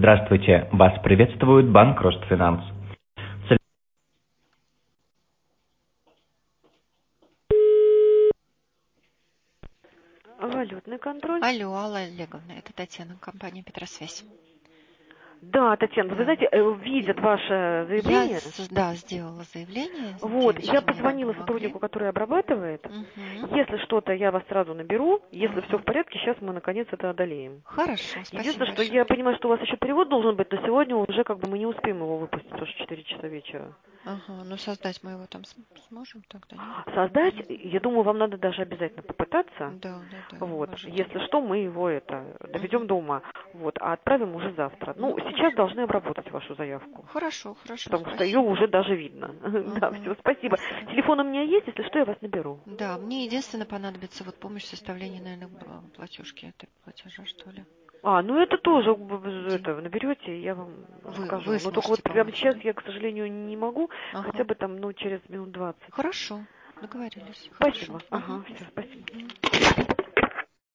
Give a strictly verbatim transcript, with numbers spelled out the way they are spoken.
Здравствуйте, вас приветствует банк Ростфинанс. Валютный контроль. Алло, Алла Олеговна, это Татьяна, компания Петросвязь. Да, Татьяна, вы Да. знаете, э, видят ваше Я, заявление. с- да, сделала заявление, Вот, я девочки мне позвонила помогли. сотруднику, который обрабатывает. Угу. Если что-то, я вас сразу наберу. Если все в Ага. порядке, сейчас мы наконец это одолеем. Хорошо, спасибо Единственное, что большое. я понимаю, что у вас еще перевод должен быть, но сегодня уже как бы мы не успеем его выпустить, потому что четыре часа вечера. Ага, ну создать мы его там см- сможем тогда, нет? Создать, Или- я думаю, вам надо даже обязательно попытаться. Да, да, да, Вот. уважительно. Если что, мы его это Угу. доведем до ума. Вот, а отправим уже завтра. Ну, Ну, сейчас хорошо. должны обработать вашу заявку. Хорошо, хорошо, Потому что ее спасибо. уже даже видно. Да, Ага, все, спасибо. спасибо. Телефон у меня есть, если что, я вас наберу. Да, мне единственное понадобится вот помощь в составлении, наверное, б- платежки этой платежа, что ли. А, ну это тоже, б- б- День. это, наберете, я вам Вы, вы скажу. Но только вот сможете прямо помочь, сейчас да? я, к сожалению, не могу, хотя Ага. бы там, ну, через минут двадцать. Хорошо, договорились. Хорошо. Спасибо. Ага. Ага, все, спасибо. Мгм.